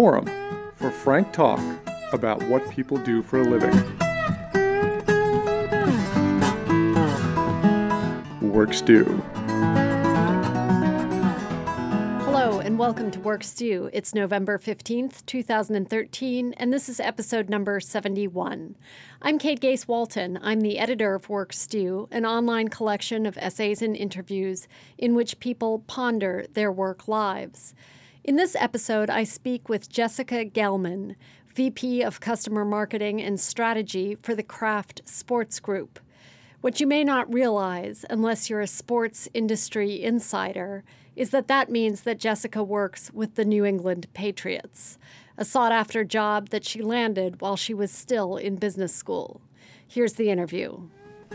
forum for frank talk about what people do for a living. Work Stew. Hello and welcome to Work Stew. It's November 15th, 2013, and this is episode number 71. I'm Kate Gase Walton. I'm the editor of Work Stew, an online collection of essays and interviews in which people ponder their work lives. In this episode, I speak with Jessica Gelman, VP of Customer Marketing and Strategy for the Kraft Sports Group. What you may not realize, unless you're a sports industry insider, is that means that Jessica works with the New England Patriots, a sought-after job that she landed while she was still in business school. Here's the interview.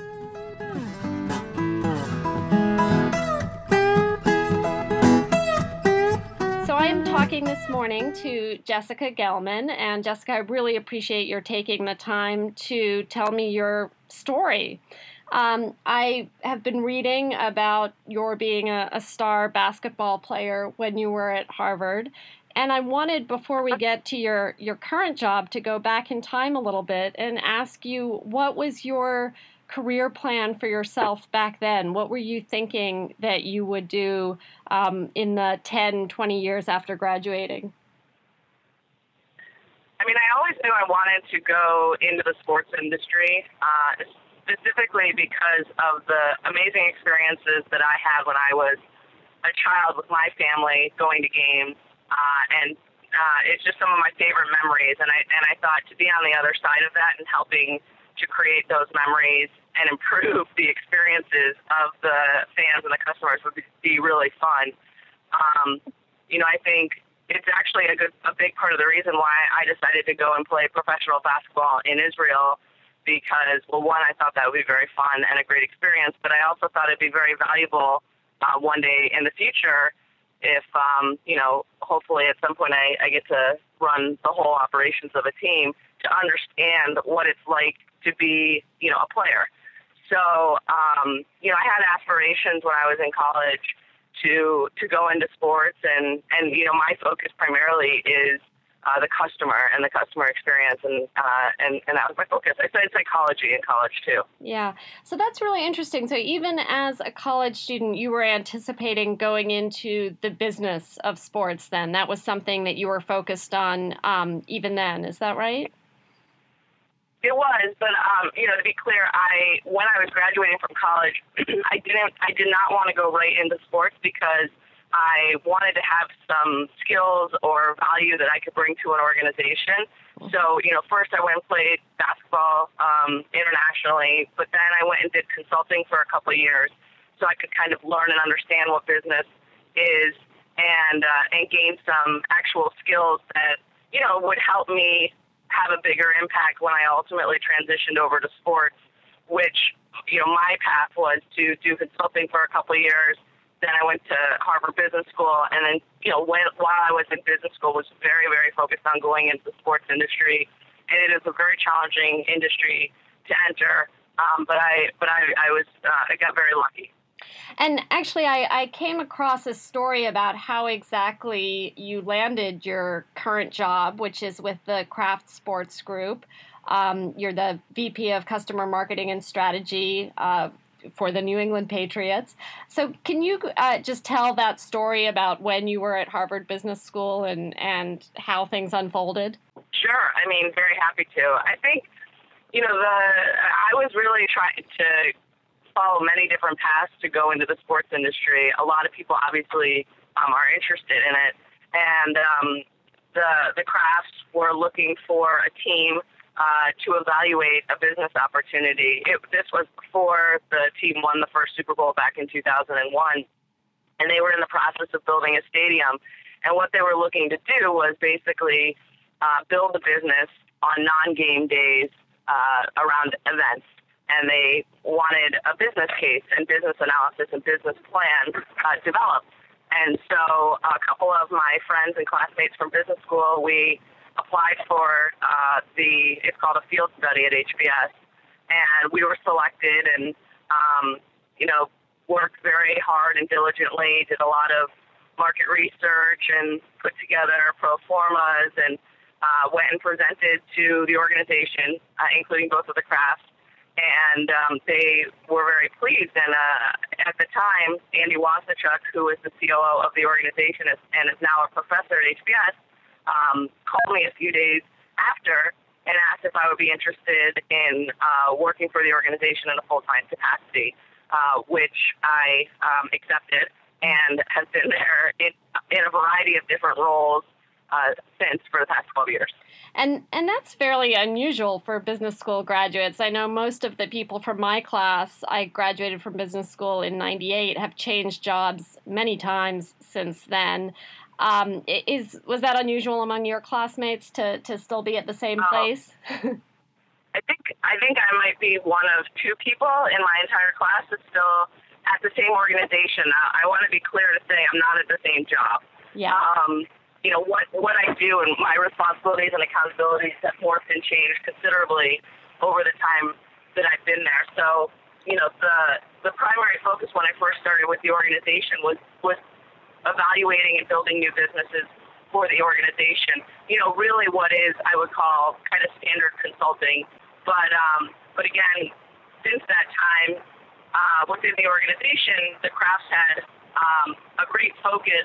So I am talking this morning to Jessica Gelman, and Jessica, I really appreciate your taking the time to tell me your story. I have been reading about your being a star basketball player when you were at Harvard, and I wanted, before we get to your current job, to go back in time a little bit and ask you, what was your career plan for yourself back then? What were you thinking that you would do in the 10, 20 years after graduating? I mean, I always knew I wanted to go into the sports industry, specifically because of the amazing experiences that I had when I was a child with my family going to games, and it's just some of my favorite memories. And I thought to be on the other side of that and helping to create those memories and improve the experiences of the fans and the customers would be really fun. I think it's actually a big part of the reason why I decided to go and play professional basketball in Israel, because, well, one, I thought that would be very fun and a great experience, but I also thought it'd be very valuable one day in the future if, hopefully at some point I get to run the whole operations of a team, to understand what it's like to be, a player. So, I had aspirations when I was in college to go into sports, and my focus primarily is the customer and the customer experience, and that was my focus. I studied psychology in college too. Yeah, so that's really interesting. So even as a college student, you were anticipating going into the business of sports then. That was something that you were focused on even then. Is that right? It was, but to be clear, when I was graduating from college, I did not want to go right into sports because I wanted to have some skills or value that I could bring to an organization. So, first I went and played basketball internationally, but then I went and did consulting for a couple of years so I could kind of learn and understand what business is and gain some actual skills that, would help me have a bigger impact when I ultimately transitioned over to sports, which, my path was to do consulting for a couple of years. Then I went to Harvard Business School, and then, while I was in business school, was very, very focused on going into the sports industry. And it is a very challenging industry to enter, but I got very lucky. And actually, I came across a story about how exactly you landed your current job, which is with the Kraft Sports Group. You're the VP of Customer Marketing and Strategy for the New England Patriots. So can you just tell that story about when you were at Harvard Business School and how things unfolded? Sure. I mean, very happy to. I think, I was really trying to follow many different paths to go into the sports industry. A lot of people obviously are interested in it. And the Krafts were looking for a team to evaluate a business opportunity. This was before the team won the first Super Bowl back in 2001, and they were in the process of building a stadium. And what they were looking to do was basically build a business on non-game days around events. And they wanted a business case and business analysis and business plan developed. And so a couple of my friends and classmates from business school, we applied for it's called a field study at HBS, and we were selected and, worked very hard and diligently, did a lot of market research and put together pro formas and went and presented to the organization, including both of the crafts. And they were very pleased. And at the time, Andy Wasnichuk, who was the COO of the organization and is now a professor at HBS, called me a few days after and asked if I would be interested in working for the organization in a full-time capacity, which I accepted and have been there in a variety of different roles since for the past 12 years. And that's fairly unusual for business school graduates. I know most of the people from my class, I graduated from business school in '98, have changed jobs many times since then. Was that unusual among your classmates to still be at the same place? I think I might be one of two people in my entire class that's still at the same organization. I want to be clear to say I'm not at the same job. Yeah. What I do and my responsibilities and accountabilities have morphed and changed considerably over the time that I've been there. So, the primary focus when I first started with the organization was evaluating and building new businesses for the organization. Really what is, I would call, kind of standard consulting. But again, since that time, within the organization, the Crafts had a great focus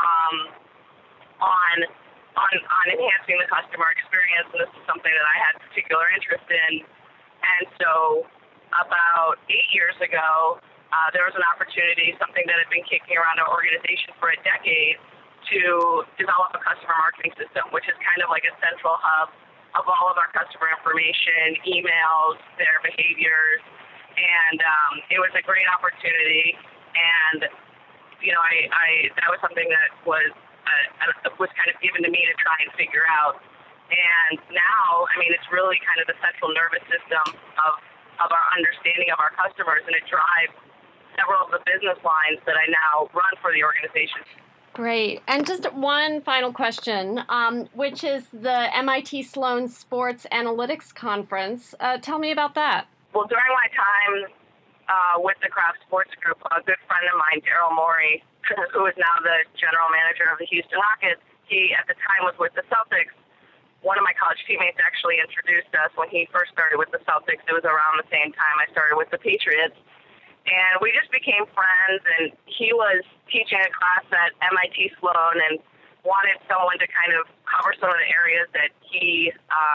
on enhancing the customer experience, and this is something that I had particular interest in. And so about 8 years ago, there was an opportunity, something that had been kicking around our organization for a decade, to develop a customer marketing system, which is kind of like a central hub of all of our customer information, emails, their behaviors. And it was a great opportunity. And, that was something that was kind of given to me to try and figure out. And now, it's really kind of the central nervous system of our understanding of our customers, and it drives several of the business lines that I now run for the organization. Great. And just one final question, which is the MIT Sloan Sports Analytics Conference. Tell me about that. Well, during my time with the Kraft Sports Group, a good friend of mine, Daryl Morey, who is now the general manager of the Houston Rockets, he at the time was with the Celtics. One of my college teammates actually introduced us when he first started with the Celtics. It was around the same time I started with the Patriots. And we just became friends, and he was teaching a class at MIT Sloan and wanted someone to kind of cover some of the areas that he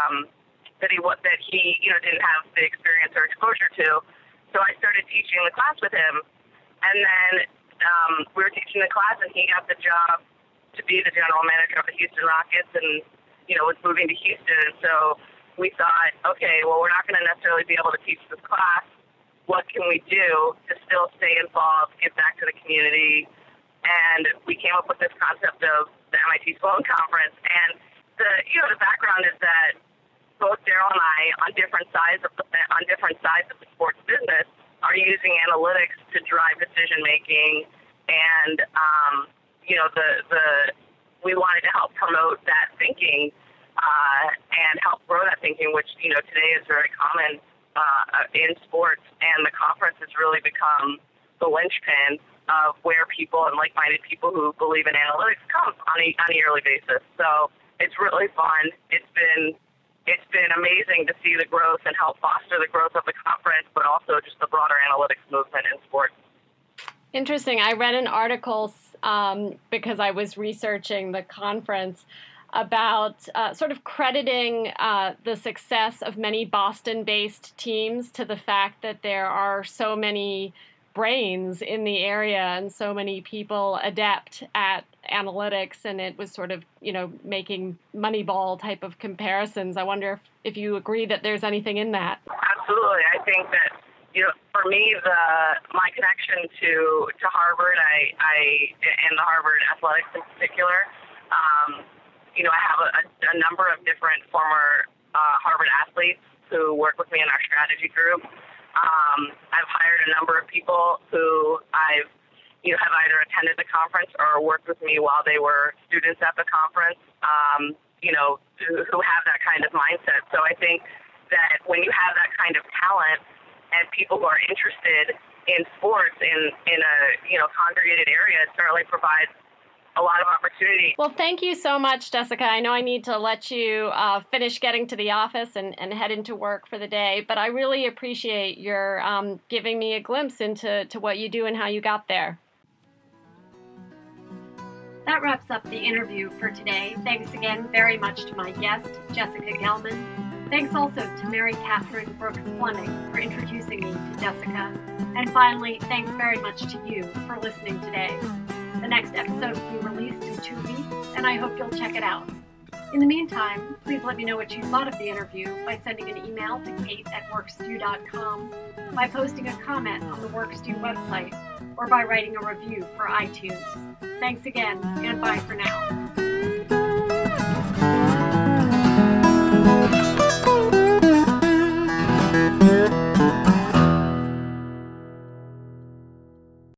didn't have the experience or exposure to. So I started teaching the class with him. And then we were teaching the class, and he got the job to be the general manager of the Houston Rockets and, was moving to Houston. And so we thought, okay, well, we're not going to necessarily be able to teach this class. What can we do to still stay involved, give back to the community? And we came up with this concept of the MIT Sloan Conference. And the background is that both Daryl and I, on different sides of the sports business, are using analytics to drive decision making. And we wanted to help promote that thinking and help grow that thinking, which today is very common in sports, and the conference has really become the linchpin of where people and like-minded people who believe in analytics come on a yearly basis. So it's really fun. It's been amazing to see the growth and help foster the growth of the conference, but also just the broader analytics movement in sports. Interesting. I read an article because I was researching the conference about sort of crediting the success of many Boston-based teams to the fact that there are so many brains in the area and so many people adept at analytics, and it was sort of, making Moneyball type of comparisons. I wonder if you agree that there's anything in that. Absolutely. I think that, for me, my connection to Harvard, and the Harvard athletics in particular, I have a number of different former Harvard athletes who work with me in our strategy group. I've hired a number of people who have either attended the conference or worked with me while they were students at the conference, who have that kind of mindset. So I think that when you have that kind of talent and people who are interested in sports in a congregated area, it certainly provides a lot of opportunity. Well, thank you so much, Jessica. I know I need to let you finish getting to the office and head into work for the day, but I really appreciate your giving me a glimpse into what you do and how you got there. That wraps up the interview for today. Thanks again very much to my guest, Jessica Gelman. Thanks also to Mary Catherine Brooks Fleming for introducing me to Jessica. And finally, thanks very much to you for listening today. The next episode will be released in 2 weeks, and I hope you'll check it out. In the meantime, please let me know what you thought of the interview by sending an email to kate@workstew.com, by posting a comment on the WorkStew website, or by writing a review for iTunes. Thanks again, and bye for now.